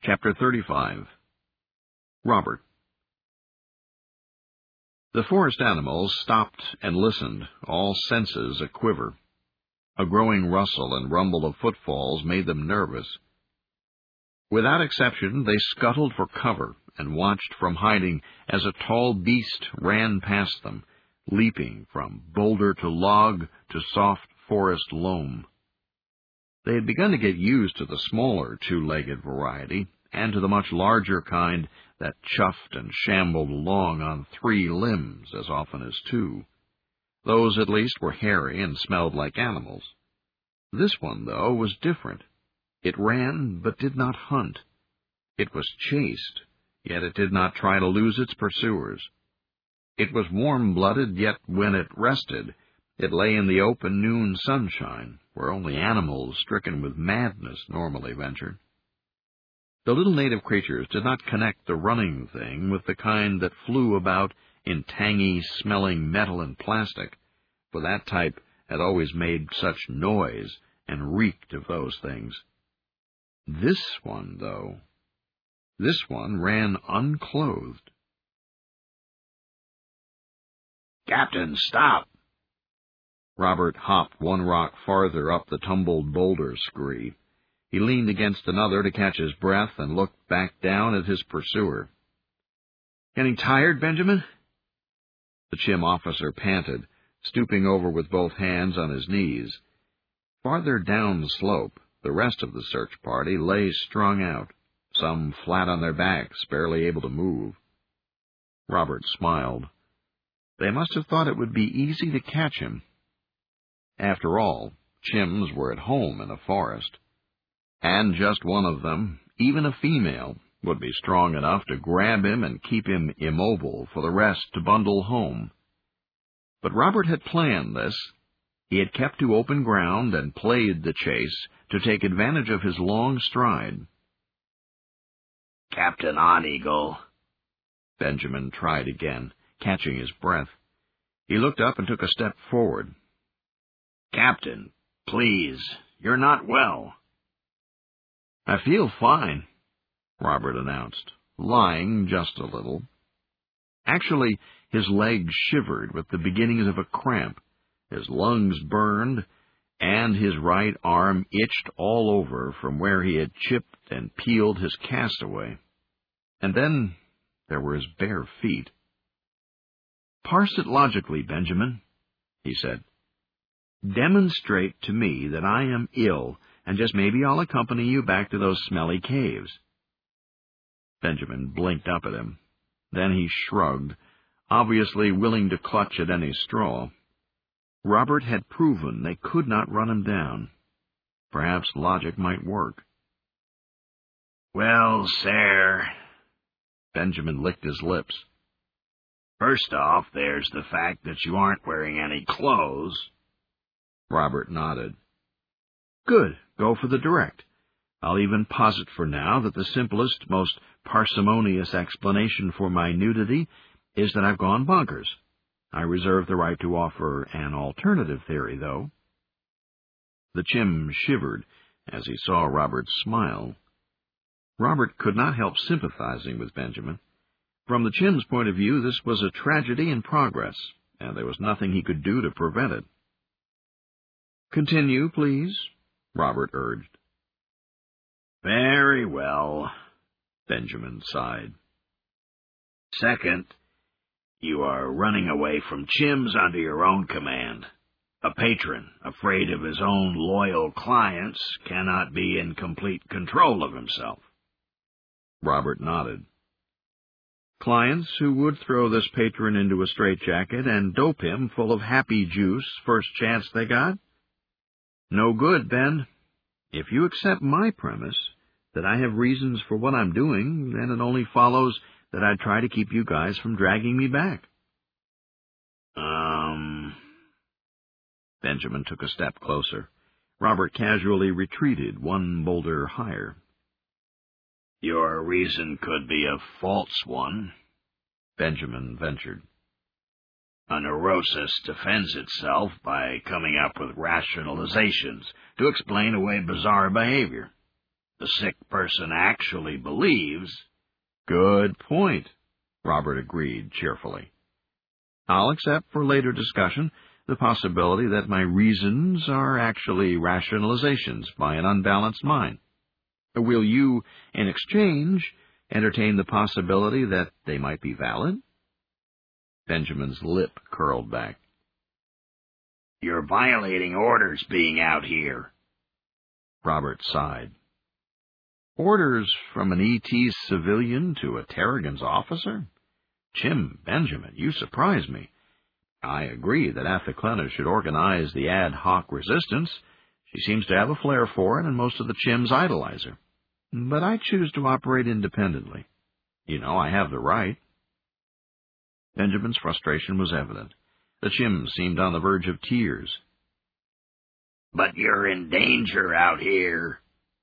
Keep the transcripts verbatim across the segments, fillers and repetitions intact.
Chapter thirty-five. Robert. The forest animals stopped and listened, all senses a-quiver. A growing rustle and rumble of footfalls made them nervous. Without exception, they scuttled for cover and watched from hiding as a tall beast ran past them, leaping from boulder to log to soft forest loam. They had begun to get used to the smaller two-legged variety, and to the much larger kind that chuffed and shambled along on three limbs as often as two. Those, at least, were hairy and smelled like animals. This one, though, was different. It ran, but did not hunt. It was chased, yet it did not try to lose its pursuers. It was warm-blooded, yet when it rested, it lay in the open noon sunshine, where only animals stricken with madness normally ventured. The little native creatures did not connect the running thing with the kind that flew about in tangy-smelling metal and plastic, for that type had always made such noise and reeked of those things. This one, though, this one ran unclothed. "Captain, stop!" Robert hopped one rock farther up the tumbled boulder scree. He leaned against another to catch his breath and looked back down at his pursuer. "Getting tired, Benjamin?" The chim officer panted, stooping over with both hands on his knees. Farther down the slope, the rest of the search party lay strung out, some flat on their backs, barely able to move. Robert smiled. They must have thought it would be easy to catch him. After all, chims were at home in a forest. And just one of them, even a female, would be strong enough to grab him and keep him immobile for the rest to bundle home. But Robert had planned this. He had kept to open ground and played the chase to take advantage of his long stride. "Captain On Eagle." Benjamin tried again, catching his breath. He looked up and took a step forward. "Captain, please, you're not well." "I feel fine," Robert announced, lying just a little. Actually, his legs shivered with the beginnings of a cramp, his lungs burned, and his right arm itched all over from where he had chipped and peeled his castaway. And then there were his bare feet. "Parse it logically, Benjamin," he said. "Demonstrate to me that I am ill, and just maybe I'll accompany you back to those smelly caves." Benjamin blinked up at him. Then he shrugged, obviously willing to clutch at any straw. Robert had proven they could not run him down. Perhaps logic might work. "Well, sir," Benjamin licked his lips. "First off, there's the fact that you aren't wearing any clothes." Robert nodded. "Good. Go for the direct. I'll even posit for now that the simplest, most parsimonious explanation for my nudity is that I've gone bonkers. I reserve the right to offer an alternative theory, though." The chim shivered as he saw Robert's smile. Robert could not help sympathizing with Benjamin. From the chim's point of view, this was a tragedy in progress, and there was nothing he could do to prevent it. "Continue, please," Robert urged. "Very well," Benjamin sighed. "Second, you are running away from chims under your own command. A patron, afraid of his own loyal clients, cannot be in complete control of himself." Robert nodded. "Clients who would throw this patron into a straitjacket and dope him full of happy juice first chance they got? No good, Ben. If you accept my premise that I have reasons for what I'm doing, then it only follows that I'd try to keep you guys from dragging me back." Um... Benjamin took a step closer. Robert casually retreated one boulder higher. "Your reason could be a false one," Benjamin ventured. "A neurosis defends itself by coming up with rationalizations to explain away bizarre behavior. the sick person actually believes. Good point, Robert agreed cheerfully. I'll accept for later discussion the possibility that my reasons are actually rationalizations by an unbalanced mind. Will you, in exchange, entertain the possibility that they might be valid? Benjamin's lip curled back. You're violating orders being out here. Robert sighed. Orders from an E T civilian to a Terrigan's officer? Chim Benjamin, you surprise me. I agree that Athaclena should organize the ad hoc resistance. She seems to have a flair for it, and most of the Chims idolize her. But I choose to operate independently. You know, I have the right. Benjamin's frustration was evident. The Chim seemed on the verge of tears. But you're in danger out here.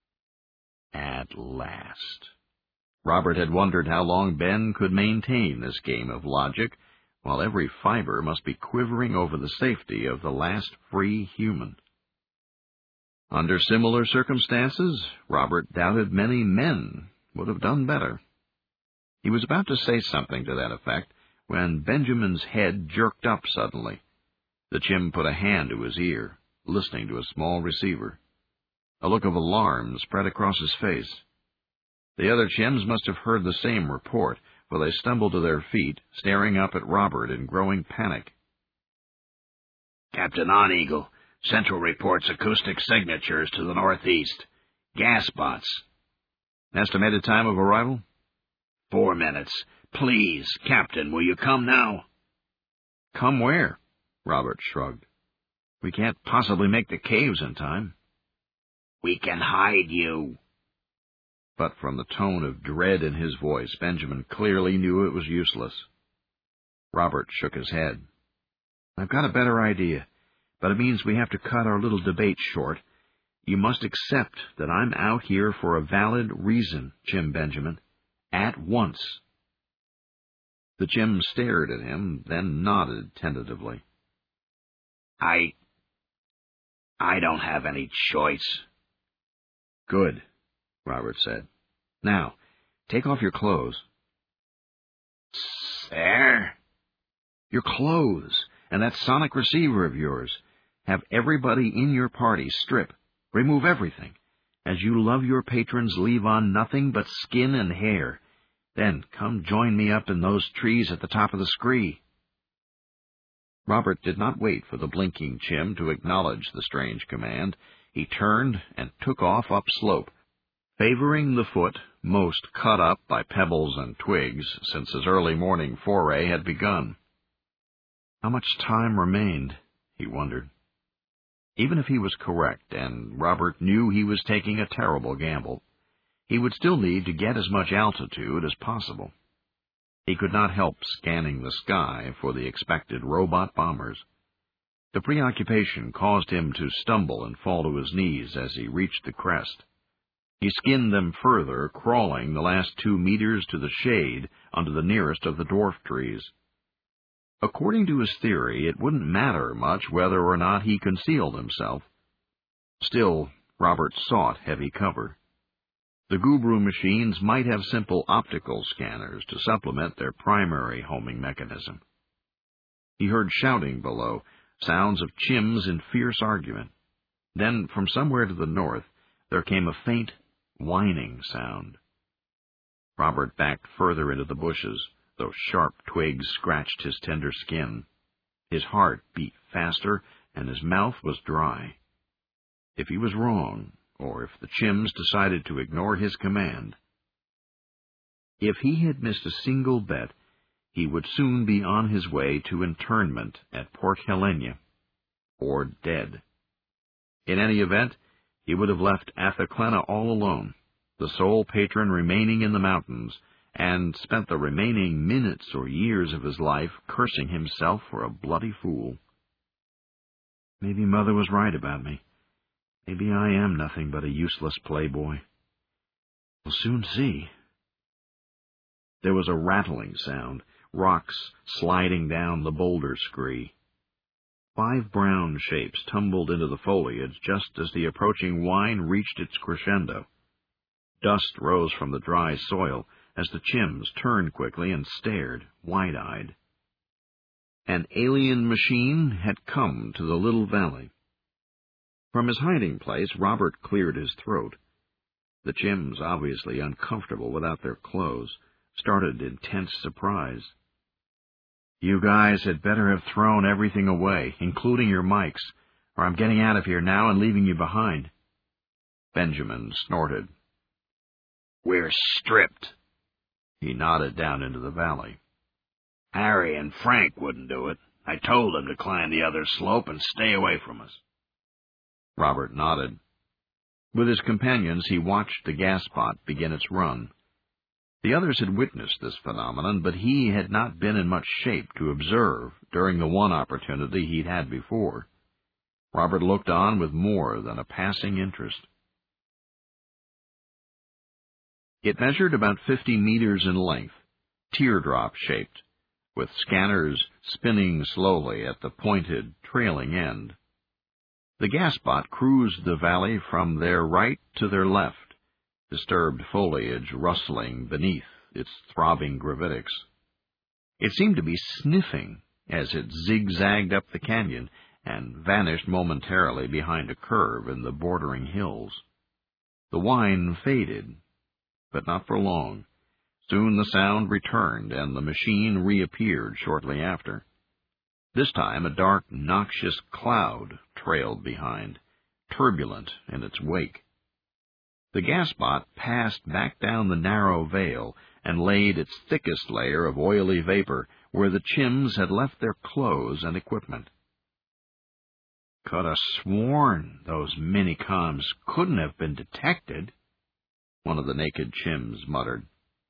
At last. Robert had wondered how long Ben could maintain this game of logic, while every fiber must be quivering over the safety of the last free human. Under similar circumstances, Robert doubted many men would have done better. He was about to say something to that effect when Benjamin's head jerked up suddenly. The Chim put a hand to his ear, listening to a small receiver. A look of alarm spread across his face. The other Chims must have heard the same report, for they stumbled to their feet, staring up at Robert in growing panic. Captain On-Eagle, Central reports acoustic signatures to the northeast. Gas spots. Estimated time of arrival? Four minutes. Please, Captain, will you come now? Come where? Robert shrugged. We can't possibly make the caves in time. We can hide you. But from the tone of dread in his voice, Benjamin clearly knew it was useless. Robert shook his head. I've got a better idea, but it means we have to cut our little debate short. You must accept that I'm out here for a valid reason, Chim Benjamin. At once. The Chim stared at him, then nodded tentatively. I... I don't have any choice. Good, Robert said. Now, take off your clothes. There? Your clothes, and that sonic receiver of yours. Have everybody in your party strip. Remove everything. As you love your patrons, leave on nothing but skin and hair. Then come join me up in those trees at the top of the scree. Robert did not wait for the blinking Chim to acknowledge the strange command. He turned and took off upslope, favoring the foot most cut up by pebbles and twigs since his early morning foray had begun. How much time remained, he wondered. Even if he was correct, and Robert knew he was taking a terrible gamble, he would still need to get as much altitude as possible. He could not help scanning the sky for the expected robot bombers. The preoccupation caused him to stumble and fall to his knees as he reached the crest. He skinned them further, crawling the last two meters to the shade under the nearest of the dwarf trees. According to his theory, it wouldn't matter much whether or not he concealed himself. Still, Robert sought heavy cover. The Gubru machines might have simple optical scanners to supplement their primary homing mechanism. He heard shouting below, sounds of Chims in fierce argument. Then, from somewhere to the north, there came a faint, whining sound. Robert backed further into the bushes, though sharp twigs scratched his tender skin. His heart beat faster, and his mouth was dry. If he was wrong, or if the Chims decided to ignore his command, if he had missed a single bet, he would soon be on his way to internment at Port Helena, or dead. In any event, he would have left Athaclena all alone, the sole patron remaining in the mountains, and spent the remaining minutes or years of his life cursing himself for a bloody fool. Maybe Mother was right about me. Maybe I am nothing but a useless playboy. We'll soon see. There was a rattling sound, rocks sliding down the boulder scree. Five brown shapes tumbled into the foliage just as the approaching whine reached its crescendo. Dust rose from the dry soil as the Chims turned quickly and stared, wide-eyed. An alien machine had come to the little valley. From his hiding place, Robert cleared his throat. The Chims, obviously uncomfortable without their clothes, started in tense surprise. "You guys had better have thrown everything away, including your mics, or I'm getting out of here now and leaving you behind." Benjamin snorted. "We're stripped." He nodded down into the valley. "Harry and Frank wouldn't do it. I told them to climb the other slope and stay away from us." Robert nodded. With his companions, he watched the gas pot begin its run. The others had witnessed this phenomenon, but he had not been in much shape to observe during the one opportunity he'd had before. Robert looked on with more than a passing interest. It measured about fifty meters in length, teardrop-shaped, with scanners spinning slowly at the pointed, trailing end. The gasbot cruised the valley from their right to their left, disturbed foliage rustling beneath its throbbing gravitics. It seemed to be sniffing as it zigzagged up the canyon and vanished momentarily behind a curve in the bordering hills. The whine faded, but not for long. Soon the sound returned, and the machine reappeared shortly after. This time a dark, noxious cloud trailed behind, turbulent in its wake. The gasbot passed back down the narrow vale and laid its thickest layer of oily vapor where the Chims had left their clothes and equipment. "Could have sworn those minicoms couldn't have been detected," one of the naked Chims muttered.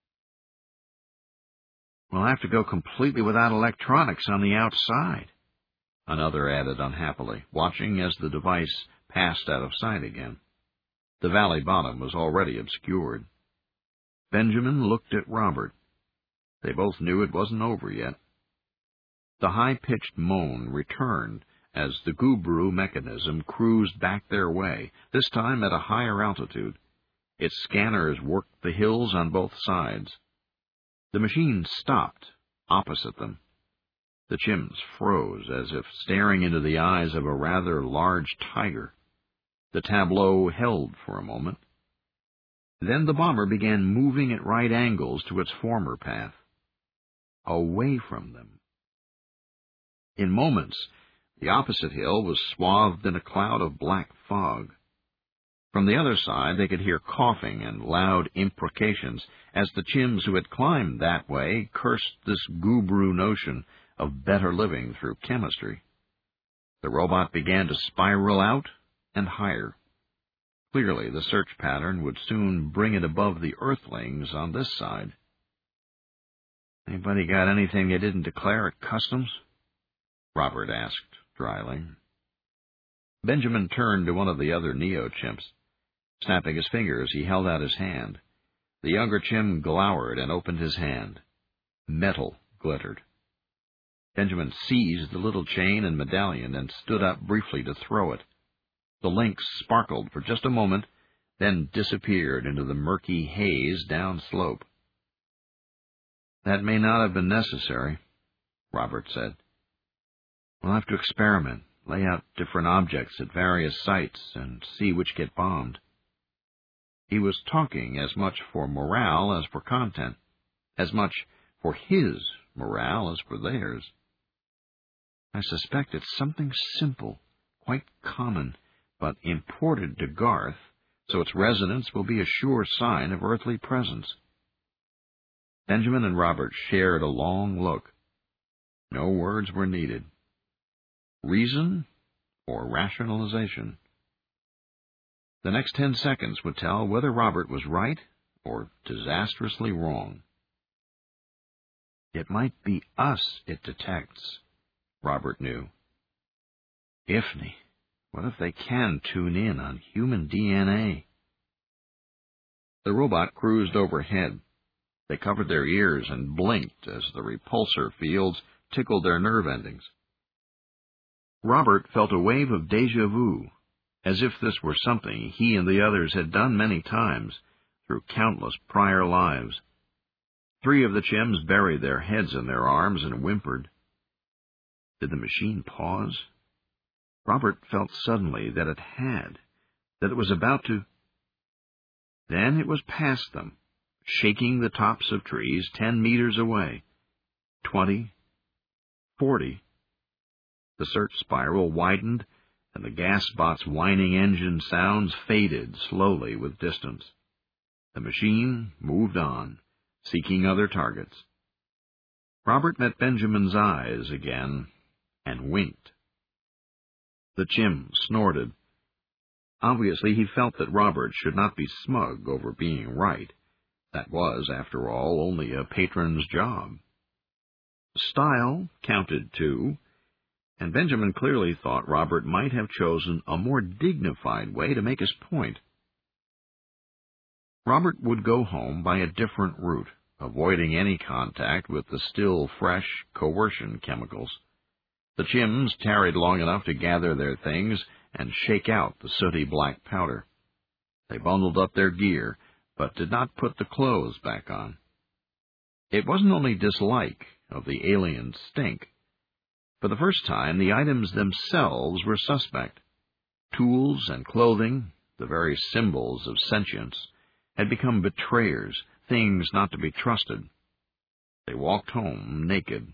"We'll have to go completely without electronics on the outside," another added unhappily, watching as the device passed out of sight again. The valley bottom was already obscured. Benjamin looked at Robert. They both knew it wasn't over yet. The high-pitched moan returned as the Gubru mechanism cruised back their way, this time at a higher altitude. Its scanners worked the hills on both sides. The machine stopped opposite them. The Chims froze as if staring into the eyes of a rather large tiger. The tableau held for a moment. Then the bomber began moving at right angles to its former path, away from them. In moments, the opposite hill was swathed in a cloud of black fog. From the other side, they could hear coughing and loud imprecations as the Chims who had climbed that way cursed this Gubru notion of better living through chemistry. The robot began to spiral out and higher. Clearly, the search pattern would soon bring it above the Earthlings on this side. "Anybody got anything they didn't declare at customs?" Robert asked dryly. Benjamin turned to one of the other neo-chimps. Snapping his fingers, he held out his hand. The younger Chim glowered and opened his hand. Metal glittered. Benjamin seized the little chain and medallion and stood up briefly to throw it. The links sparkled for just a moment, then disappeared into the murky haze downslope. "That may not have been necessary," Robert said. "We'll have to experiment, lay out different objects at various sites, and see which get bombed." He was talking as much for morale as for content, as much for his morale as for theirs. "I suspect it's something simple, quite common, but imported to Garth, so its resonance will be a sure sign of earthly presence." Benjamin and Robert shared a long look. No words were needed. Reason or rationalization? The next ten seconds would tell whether Robert was right or disastrously wrong. "It might be us it detects," Robert knew. "Ifni, what if they can tune in on human D N A? The robot cruised overhead. They covered their ears and blinked as the repulsor fields tickled their nerve endings. Robert felt a wave of déjà vu, as if this were something he and the others had done many times, through countless prior lives. Three of the Chims buried their heads in their arms and whimpered. Did the machine pause? Robert felt suddenly that it had, that it was about to. Then it was past them, shaking the tops of trees ten meters away. Twenty, forty. The search spiral widened, and the gas bot's whining engine sounds faded slowly with distance. The machine moved on, seeking other targets. Robert met Benjamin's eyes again and winked. The Chim snorted. Obviously, he felt that Robert should not be smug over being right. That was, after all, only a patron's job. Style counted, too, and Benjamin clearly thought Robert might have chosen a more dignified way to make his point. Robert would go home by a different route, avoiding any contact with the still fresh coercion chemicals. The Chims tarried long enough to gather their things and shake out the sooty black powder. They bundled up their gear, but did not put the clothes back on. It wasn't only dislike of the alien stink. For the first time, the items themselves were suspect. Tools and clothing, the very symbols of sentience, had become betrayers, things not to be trusted. They walked home naked.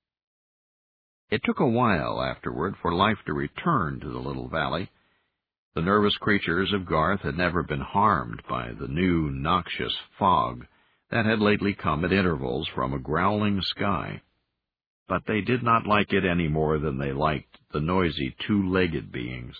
It took a while afterward for life to return to the little valley. The nervous creatures of Garth had never been harmed by the new noxious fog that had lately come at intervals from a growling sky. But they did not like it any more than they liked the noisy two-legged beings.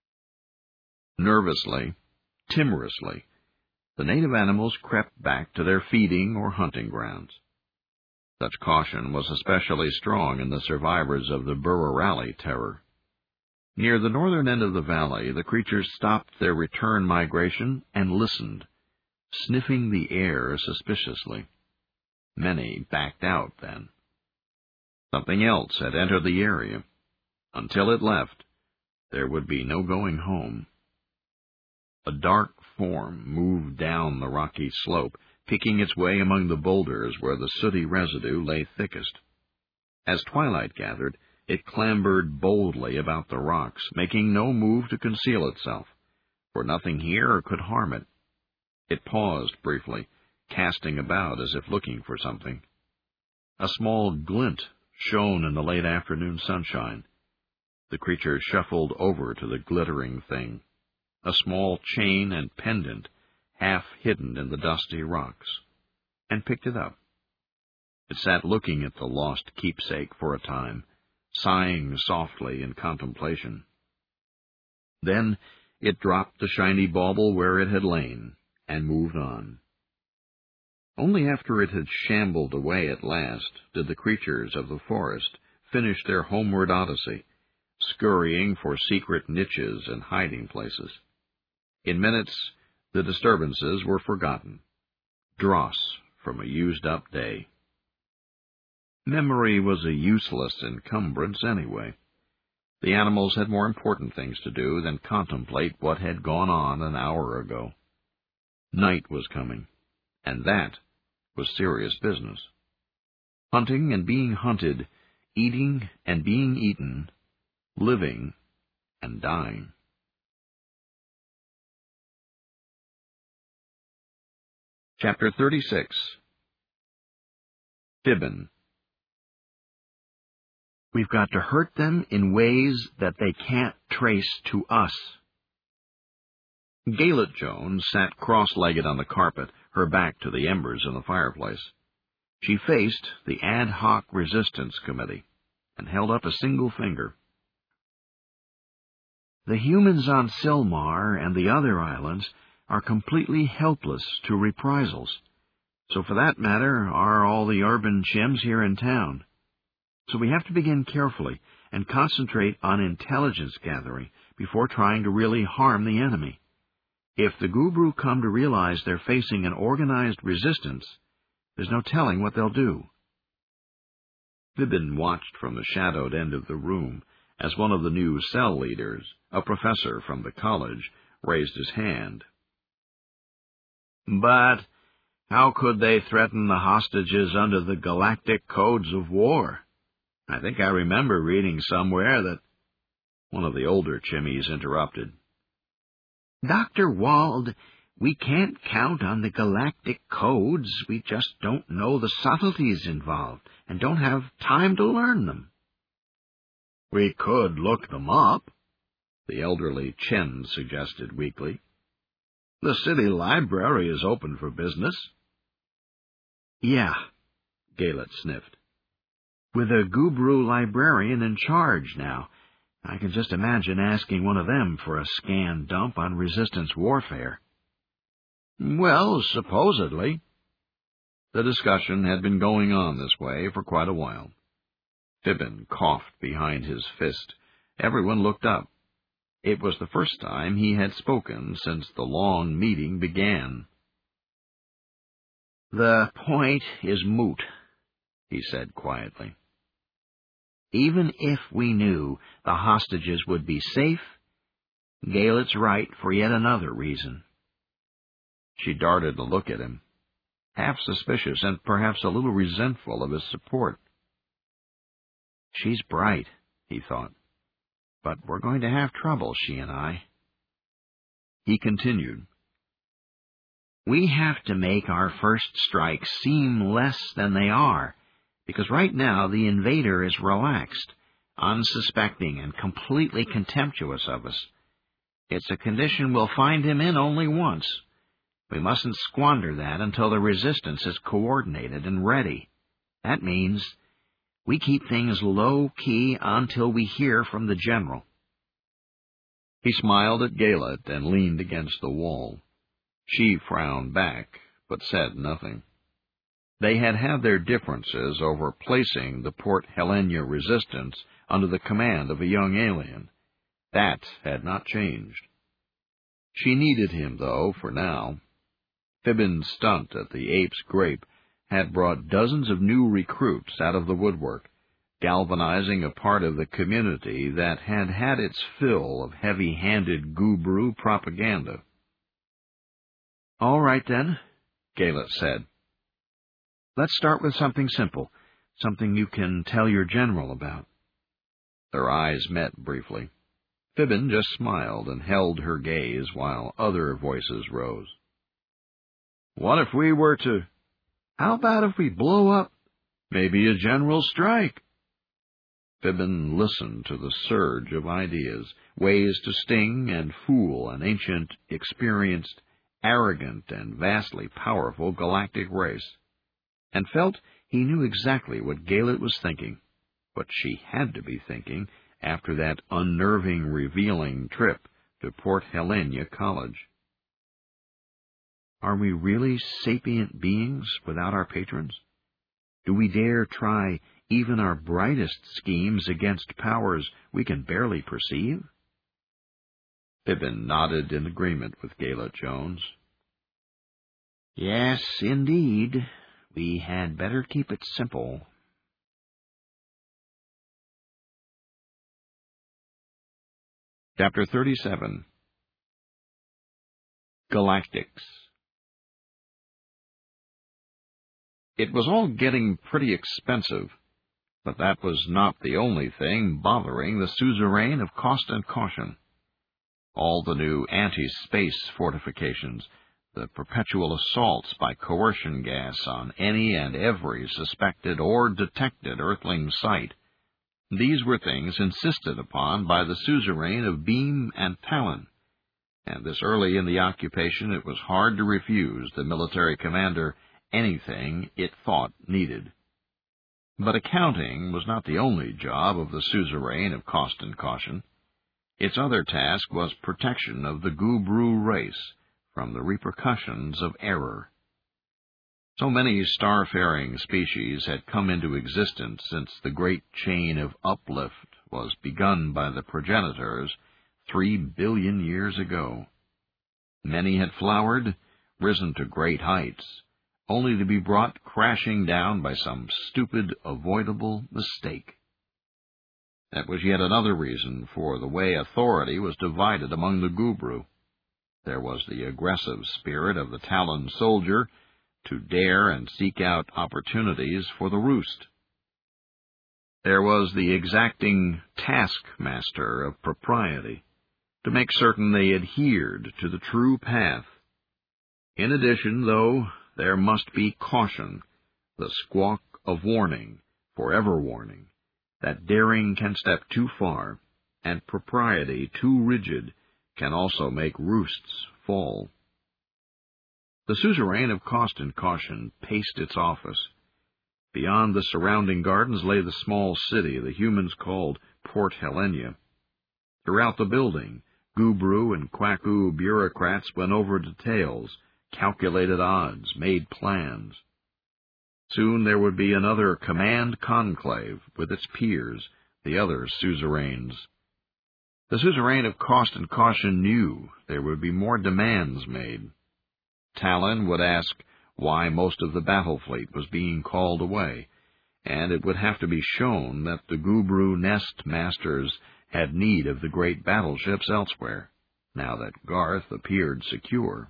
Nervously, timorously, the native animals crept back to their feeding or hunting grounds. Such caution was especially strong in the survivors of the Burrarally terror. Near the northern end of the valley, the creatures stopped their return migration and listened, sniffing the air suspiciously. Many backed out then. Something else had entered the area. Until it left, there would be no going home. A dark form moved down the rocky slope, picking its way among the boulders where the sooty residue lay thickest. As twilight gathered, it clambered boldly about the rocks, making no move to conceal itself, for nothing here could harm it. It paused briefly, casting about as if looking for something. A small glint shone in the late afternoon sunshine. The creature shuffled over to the glittering thing, a small chain and pendant half hidden in the dusty rocks, and picked it up. It sat looking at the lost keepsake for a time, sighing softly in contemplation. Then it dropped the shiny bauble where it had lain, and moved on. Only after it had shambled away at last did the creatures of the forest finish their homeward odyssey, scurrying for secret niches and hiding places. In minutes, the disturbances were forgotten, dross from a used-up day. Memory was a useless encumbrance anyway. The animals had more important things to do than contemplate what had gone on an hour ago. Night was coming, and that was serious business. Hunting and being hunted, eating and being eaten, living and dying. Chapter thirty-six. Fibbin. We've got to hurt them in ways that they can't trace to us. Gaylett Jones sat cross-legged on the carpet, her back to the embers in the fireplace. She faced the Ad Hoc Resistance Committee and held up a single finger. The humans on Silmar and the other islands are completely helpless to reprisals. So for that matter, are all the urban Chims here in town. So we have to begin carefully and concentrate on intelligence gathering before trying to really harm the enemy. If the Gubru come to realize they're facing an organized resistance, there's no telling what they'll do. Fibbin watched from the shadowed end of the room as one of the new cell leaders, a professor from the college, raised his hand. But how could they threaten the hostages under the galactic codes of war? I think I remember reading somewhere that... One of the older Chimmies interrupted. Doctor Wald, we can't count on the galactic codes. We just don't know the subtleties involved and don't have time to learn them. We could look them up, the elderly Chen suggested weakly. The city library is open for business. Yeah, Galet sniffed. With a Gubru librarian in charge now, I can just imagine asking one of them for a scan dump on resistance warfare. Well, supposedly. The discussion had been going on this way for quite a while. Fibbin coughed behind his fist. Everyone looked up. It was the first time he had spoken since the long meeting began. The point is moot, he said quietly. Even if we knew the hostages would be safe, Galet's right for yet another reason. She darted a look at him, half suspicious and perhaps a little resentful of his support. She's bright, he thought, but we're going to have trouble, she and I. He continued. We have to make our first strikes seem less than they are, because right now the invader is relaxed, unsuspecting, and completely contemptuous of us. It's a condition we'll find him in only once. We mustn't squander that until the resistance is coordinated and ready. That means we keep things low-key until we hear from the general. He smiled at Galet and leaned against the wall. She frowned back, but said nothing. They had had their differences over placing the Port Helena resistance under the command of a young alien. That had not changed. She needed him, though, for now. Fibbin's stunt at the Ape's Grape had brought dozens of new recruits out of the woodwork, galvanizing a part of the community that had had its fill of heavy-handed Gubru propaganda. All right, then, Galet said. Let's start with something simple, something you can tell your general about. Their eyes met briefly. Fibbin just smiled and held her gaze while other voices rose. What if we were to... How about if we blow up? Maybe a general strike. Fibbin listened to the surge of ideas, ways to sting and fool an ancient, experienced, arrogant, and vastly powerful galactic race, and felt he knew exactly what Galet was thinking, what she had to be thinking after that unnerving, revealing trip to Port Helena College. Are we really sapient beings without our patrons? Do we dare try even our brightest schemes against powers we can barely perceive? Fibbin nodded in agreement with Galet Jones. Yes, indeed. We had better keep it simple. Chapter thirty-seven. Galactics. It was all getting pretty expensive, but that was not the only thing bothering the suzerain of Cost and Caution. All the new anti-space fortifications, the perpetual assaults by coercion gas on any and every suspected or detected Earthling site, these were things insisted upon by the suzerain of Beam and Talon, and this early in the occupation it was hard to refuse the military commander anything it thought needed. But accounting was not the only job of the suzerain of Cost and Caution. Its other task was protection of the Gubru race from the repercussions of error. So many starfaring species had come into existence since the great chain of uplift was begun by the progenitors three billion years ago. Many had flowered, risen to great heights, only to be brought crashing down by some stupid, avoidable mistake. That was yet another reason for the way authority was divided among the Gubru. There was the aggressive spirit of the Talon soldier to dare and seek out opportunities for the roost. There was the exacting taskmaster of propriety, to make certain they adhered to the true path. In addition, though, there must be caution, the squawk of warning, forever warning, that daring can step too far, and propriety too rigid can also make roosts fall. The suzerain of Cost and Caution paced its office. Beyond the surrounding gardens lay the small city the humans called Port Helena. Throughout the building, Gubru and Kwaku bureaucrats went over details, calculated odds, made plans. Soon there would be another command conclave with its peers, the other suzerains. The suzerain of Cost and Caution knew there would be more demands made. Talon would ask why most of the battle fleet was being called away, and it would have to be shown that the Gubru nest masters had need of the great battleships elsewhere, now that Garth appeared secure.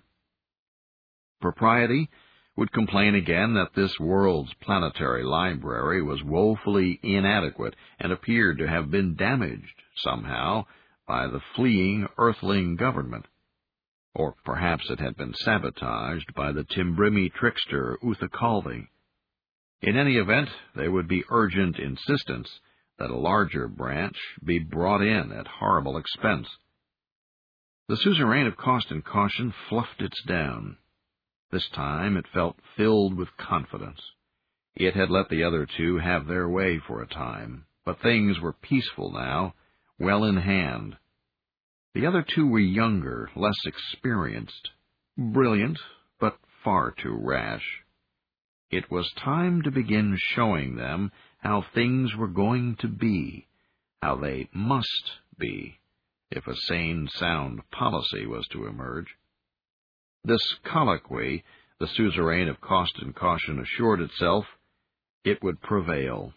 Propriety would complain again that this world's planetary library was woefully inadequate and appeared to have been damaged, somehow, by the fleeing Earthling government. Or perhaps it had been sabotaged by the Timbrimi trickster Uthakalvi. In any event, there would be urgent insistence that a larger branch be brought in at horrible expense. The suzerain of Cost and Caution fluffed its down. This time it felt filled with confidence. It had let the other two have their way for a time, but things were peaceful now, well in hand. The other two were younger, less experienced, brilliant, but far too rash. It was time to begin showing them how things were going to be, how they must be, if a sane, sound policy was to emerge. This colloquy, the suzerain of Cost and Caution assured itself, it would prevail.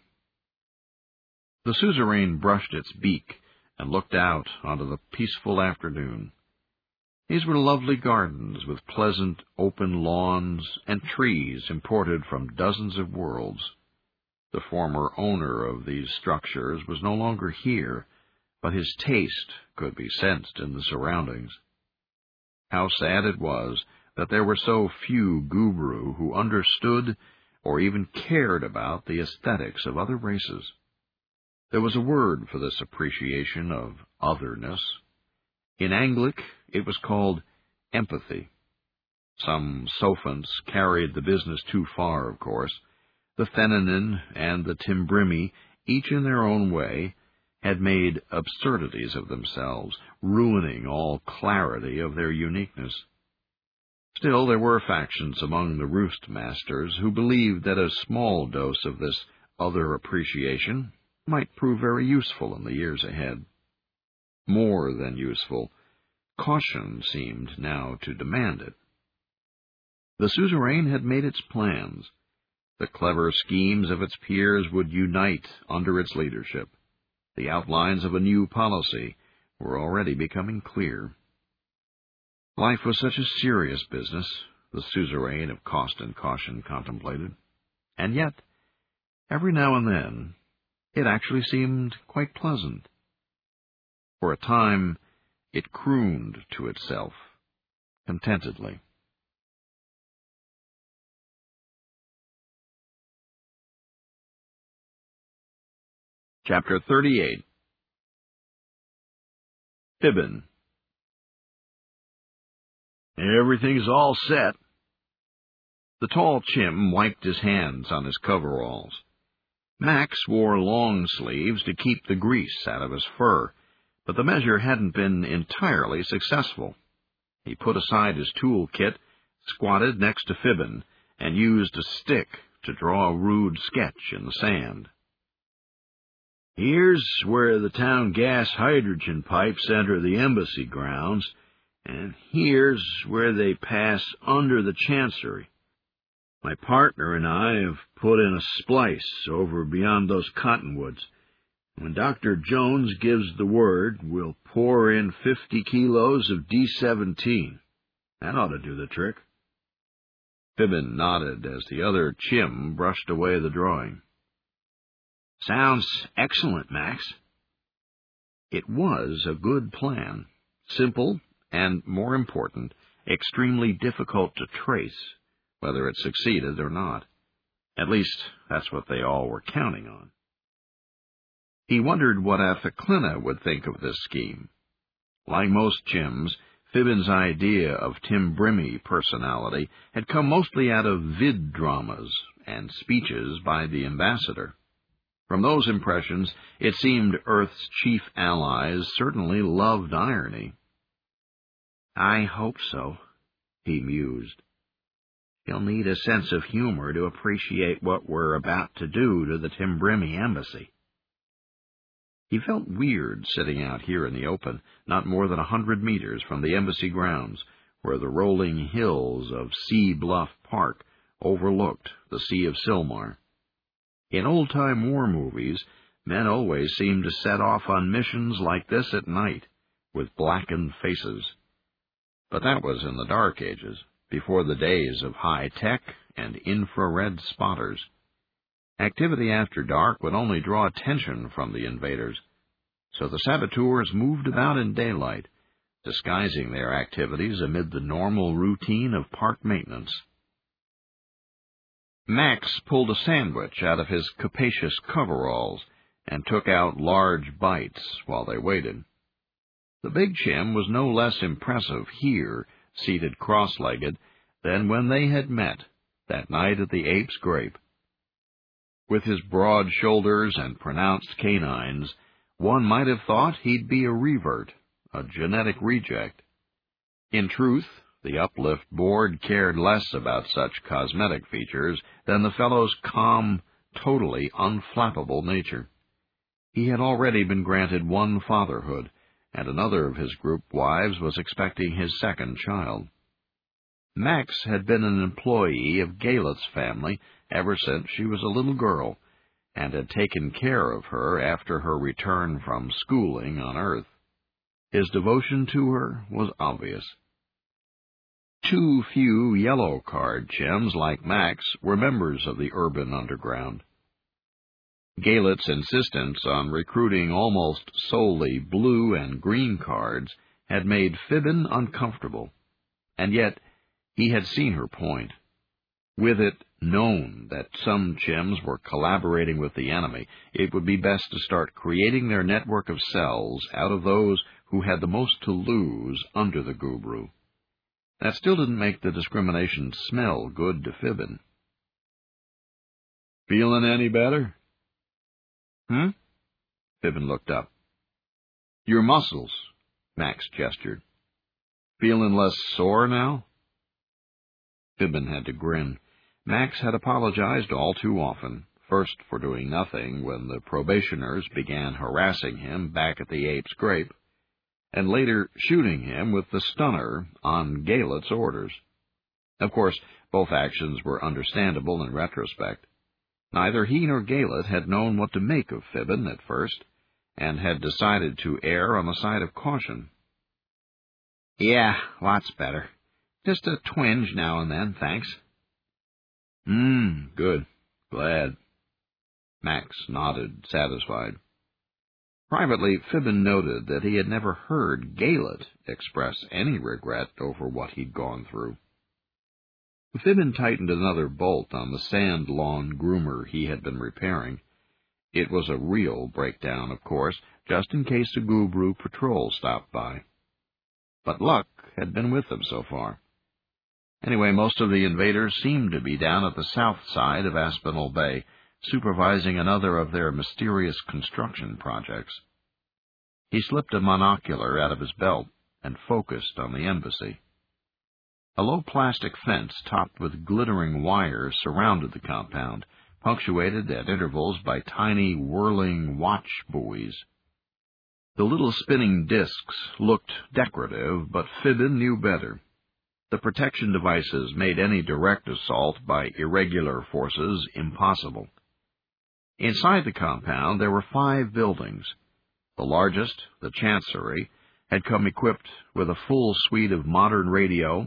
The suzerain brushed its beak and looked out onto the peaceful afternoon. These were lovely gardens with pleasant open lawns and trees imported from dozens of worlds. The former owner of these structures was no longer here, but his taste could be sensed in the surroundings. How sad it was that there were so few Gubru who understood or even cared about the aesthetics of other races. There was a word for this appreciation of otherness. In Anglic, it was called empathy. Some Sophants carried the business too far, of course. The Thenanin and the Timbrimi, each in their own way, had made absurdities of themselves, ruining all clarity of their uniqueness. Still, there were factions among the roost masters who believed that a small dose of this other appreciation might prove very useful in the years ahead. More than useful, caution seemed now to demand it. The suzerain had made its plans. The clever schemes of its peers would unite under its leadership. The outlines of a new policy were already becoming clear. Life was such a serious business, the suzerain of Cost and Caution contemplated, and yet, every now and then, it actually seemed quite pleasant. For a time, it crooned to itself, contentedly. Chapter thirty-eight. Fibbin. Everything's all set. The tall Chim wiped his hands on his coveralls. Max wore long sleeves to keep the grease out of his fur, but the measure hadn't been entirely successful. He put aside his tool kit, squatted next to Fibbin, and used a stick to draw a rude sketch in the sand. Here's where the town gas hydrogen pipes enter the embassy grounds, and here's where they pass under the chancery. My partner and I have put in a splice over beyond those cottonwoods. When Doctor Jones gives the word, we'll pour in fifty kilos of D seventeen. That ought to do the trick. Fibbin nodded as the other chim brushed away the drawing. Sounds excellent, Max. It was a good plan, simple and, more important, extremely difficult to trace, whether it succeeded or not. At least, that's what they all were counting on. He wondered what Athaklina would think of this scheme. Like most chims, Fibbin's idea of Tim Brimmy personality had come mostly out of vid dramas and speeches by the ambassador. From those impressions, it seemed Earth's chief allies certainly loved irony. I hope so, he mused. You'll need a sense of humor to appreciate what we're about to do to the Tim Brimmy embassy. He felt weird sitting out here in the open, not more than a hundred meters from the embassy grounds, where the rolling hills of Sea Bluff Park overlooked the Sea of Silmar. In old-time war movies, men always seemed to set off on missions like this at night, with blackened faces. But that was in the Dark Ages, before the days of high-tech and infrared spotters. Activity after dark would only draw attention from the invaders, so the saboteurs moved about in daylight, disguising their activities amid the normal routine of park maintenance. Max pulled a sandwich out of his capacious coveralls and took out large bites while they waited. The big chim was no less impressive here, seated cross-legged, than when they had met that night at the Ape's Grape. With his broad shoulders and pronounced canines, one might have thought he'd be a revert, a genetic reject. In truth, the Uplift Board cared less about such cosmetic features than the fellow's calm, totally unflappable nature. He had already been granted one fatherhood, and another of his group wives was expecting his second child. Max had been an employee of Galet's family ever since she was a little girl, and had taken care of her after her return from schooling on Earth. His devotion to her was obvious. Too few yellow card chims like Max were members of the urban underground. Galet's insistence on recruiting almost solely blue and green cards had made Fibbin uncomfortable, and yet he had seen her point. With it known that some chims were collaborating with the enemy, it would be best to start creating their network of cells out of those who had the most to lose under the Gubru. That still didn't make the discrimination smell good to Fibbin. Feeling any better? Hmm? Fibbin looked up. Your muscles, Max gestured. Feeling less sore now? Fibbin had to grin. Max had apologized all too often, first for doing nothing when the probationers began harassing him back at the Ape's Grape, and later shooting him with the stunner on Galet's orders. Of course, both actions were understandable in retrospect. Neither he nor Galet had known what to make of Fibbin at first, and had decided to err on the side of caution. Yeah, lots better. Just a twinge now and then, thanks. Hmm, good. Glad. Max nodded, satisfied. Privately, Fibbin noted that he had never heard Galet express any regret over what he'd gone through. Fibbin tightened another bolt on the sand lawn groomer he had been repairing. It was a real breakdown, of course, just in case a Gubru patrol stopped by. But luck had been with them so far. Anyway, most of the invaders seemed to be down at the south side of Aspinall Bay, supervising another of their mysterious construction projects. He slipped a monocular out of his belt and focused on the embassy. A low plastic fence topped with glittering wire surrounded the compound, punctuated at intervals by tiny whirling watch buoys. The little spinning discs looked decorative, but Fibbin knew better. The protection devices made any direct assault by irregular forces impossible. Inside the compound there were five buildings. The largest, the Chancery, had come equipped with a full suite of modern radio,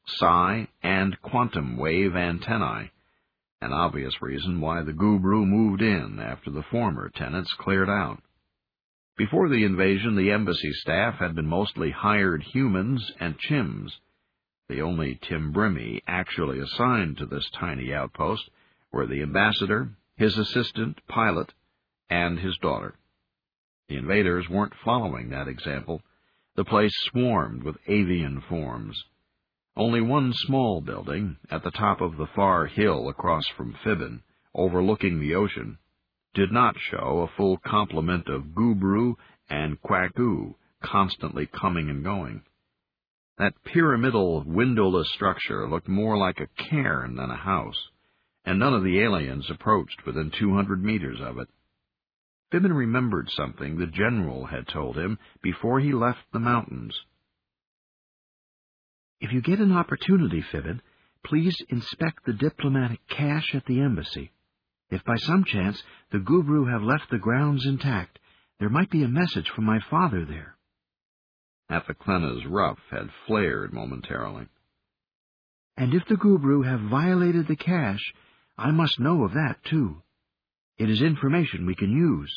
psi, and quantum wave antennae, an obvious reason why the Gubru moved in after the former tenants cleared out. Before the invasion, the embassy staff had been mostly hired humans and Chims. The only Timbrimi actually assigned to this tiny outpost were the ambassador, his assistant, pilot, and his daughter. The invaders weren't following that example. The place swarmed with avian forms. Only one small building, at the top of the far hill across from Fibbin, overlooking the ocean, did not show a full complement of Gubru and Kwaku constantly coming and going. That pyramidal, windowless structure looked more like a cairn than a house, and none of the aliens approached within two hundred meters of it. Fibbin remembered something the general had told him before he left the mountains. If you get an opportunity, Fibbin, please inspect the diplomatic cache at the embassy. If by some chance the Gubru have left the grounds intact, there might be a message from my father there. Athaklena's ruff had flared momentarily. And if the Gubru have violated the cache, I must know of that, too. It is information we can use.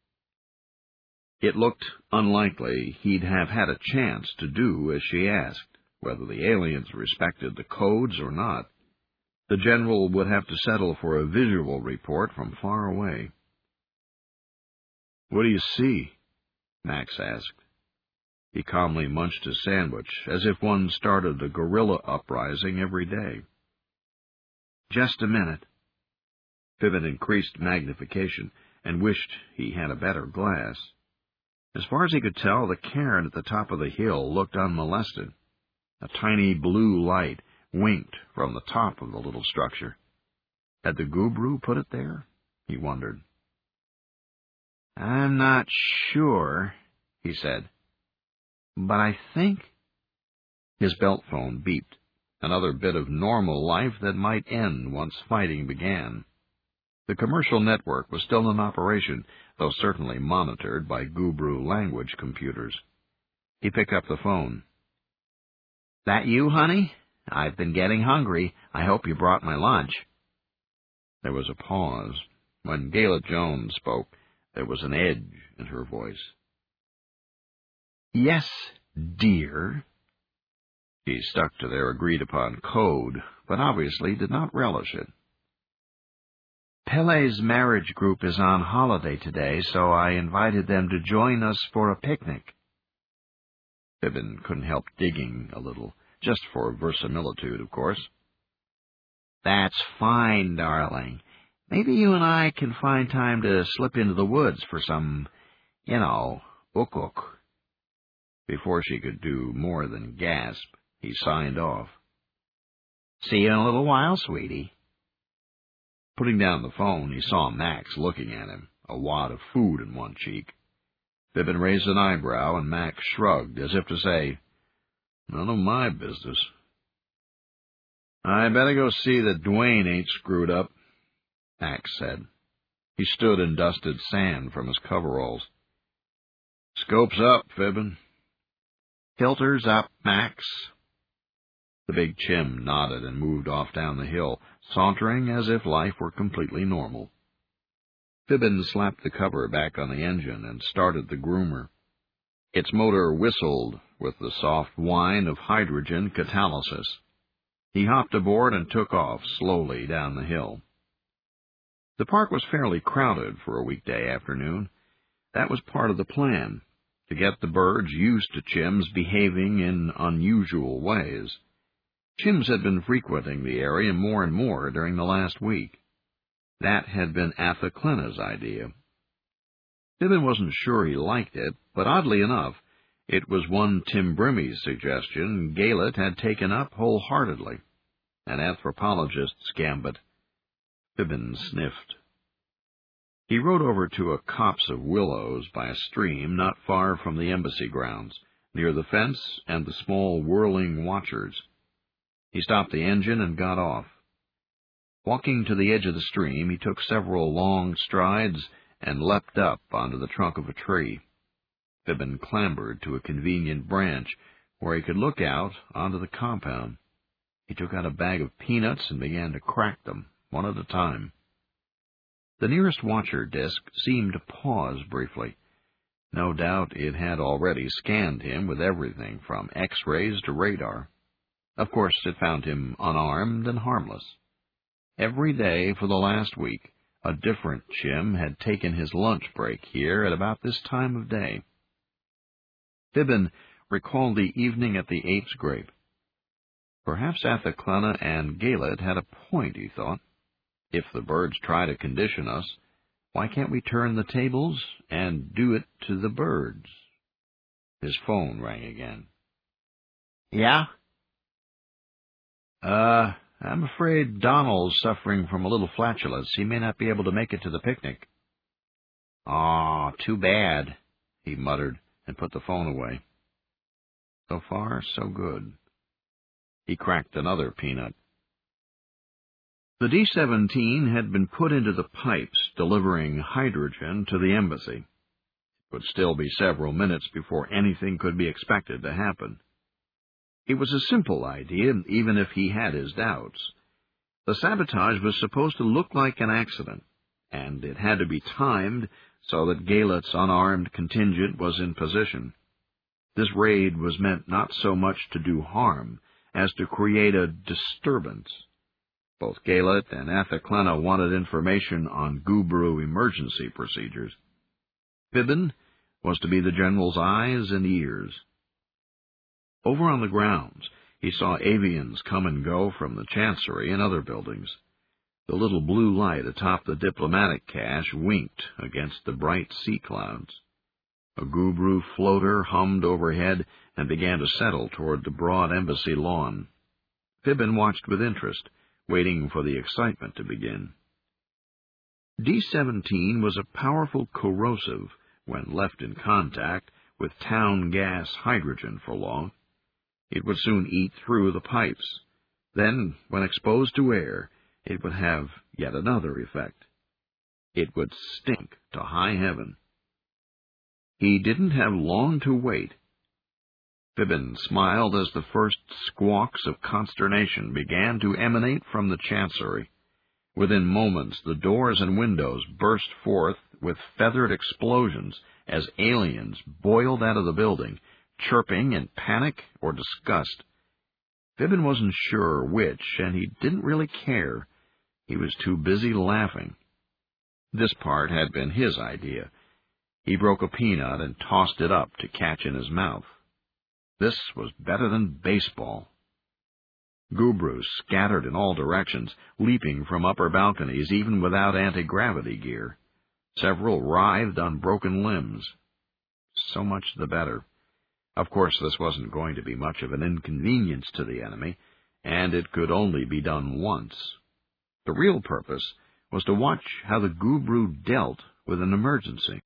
It looked unlikely he'd have had a chance to do as she asked, whether the aliens respected the codes or not. The general would have to settle for a visual report from far away. "What do you see?" Max asked. He calmly munched his sandwich, as if one started a guerrilla uprising every day. "Just a minute." Fibbin increased magnification and wished he had a better glass. As far as he could tell, the cairn at the top of the hill looked unmolested. A tiny blue light winked from the top of the little structure. Had the Gubru put it there? He wondered. "I'm not sure," he said, "but I think—" His belt phone beeped, another bit of normal life that might end once fighting began. The commercial network was still in operation, though certainly monitored by Gubru language computers. He picked up the phone. "That you, honey? I've been getting hungry. I hope you brought my lunch." There was a pause. When Gayla Jones spoke, there was an edge in her voice. "Yes, dear." She stuck to their agreed-upon code, but obviously did not relish it. "Pele's marriage group is on holiday today, so I invited them to join us for a picnic." Fibbin couldn't help digging a little, just for verisimilitude, of course. "That's fine, darling. Maybe you and I can find time to slip into the woods for some, you know, uk-uk." Before she could do more than gasp, he signed off. "See you in a little while, sweetie." Putting down the phone, he saw Max looking at him, a wad of food in one cheek. Fibbin raised an eyebrow, and Max shrugged, as if to say, "None of my business." "I better go see that Dwayne ain't screwed up," Max said. He stood and dusted sand from his coveralls. "Scope's up, Fibbin." "Filters up, Max." The big Chim nodded and moved off down the hill, sauntering as if life were completely normal. Fibbin slapped the cover back on the engine and started the groomer. Its motor whistled with the soft whine of hydrogen catalysis. He hopped aboard and took off slowly down the hill. The park was fairly crowded for a weekday afternoon. That was part of the plan, to get the birds used to Chims behaving in unusual ways. Chims had been frequenting the area more and more during the last week. That had been Athaklena's idea. Fibbin wasn't sure he liked it, but oddly enough, it was one Timbrimi's suggestion Gaylett had taken up wholeheartedly. An anthropologist's gambit. Fibbin sniffed. He rode over to a copse of willows by a stream not far from the embassy grounds, near the fence and the small whirling watchers. He stopped the engine and got off. Walking to the edge of the stream, he took several long strides and leapt up onto the trunk of a tree. Fibbin clambered to a convenient branch where he could look out onto the compound. He took out a bag of peanuts and began to crack them, one at a time. The nearest watcher disk seemed to pause briefly. No doubt it had already scanned him with everything from X-rays to radar. Of course, it found him unarmed and harmless. Every day for the last week, a different chim had taken his lunch break here at about this time of day. Fibbin recalled the evening at the Apes' Grape. Perhaps Athaclena and Galet had a point, he thought. If the birds try to condition us, why can't we turn the tables and do it to the birds? His phone rang again. Yeah? Uh, I'm afraid Donald's suffering from a little flatulence. He may not be able to make it to the picnic. Aw, too bad, he muttered and put the phone away. So far, so good. He cracked another peanut. The D seventeen had been put into the pipes, delivering hydrogen to the embassy. It would still be several minutes before anything could be expected to happen. It was a simple idea, even if he had his doubts. The sabotage was supposed to look like an accident, and it had to be timed so that Galet's unarmed contingent was in position. This raid was meant not so much to do harm as to create a disturbance. Both Galet and Athaclena wanted information on Gubru emergency procedures. Fibbin was to be the general's eyes and ears. Over on the grounds, he saw avians come and go from the Chancery and other buildings. The little blue light atop the diplomatic cache winked against the bright sea clouds. A Gubru floater hummed overhead and began to settle toward the broad embassy lawn. Fibbin watched with interest, waiting for the excitement to begin. D seventeen was a powerful corrosive when left in contact with town gas hydrogen for long. It would soon eat through the pipes. Then, when exposed to air, it would have yet another effect. It would stink to high heaven. He didn't have long to wait. Fibbin smiled as the first squawks of consternation began to emanate from the Chancery. Within moments, the doors and windows burst forth with feathered explosions as aliens boiled out of the building, chirping in panic or disgust. Fibbin wasn't sure which, and he didn't really care. He was too busy laughing. This part had been his idea. He broke a peanut and tossed it up to catch in his mouth. This was better than baseball. Gubrus scattered in all directions, leaping from upper balconies even without anti-gravity gear. Several writhed on broken limbs. So much the better. Of course, this wasn't going to be much of an inconvenience to the enemy, and it could only be done once. The real purpose was to watch how the Gubru dealt with an emergency.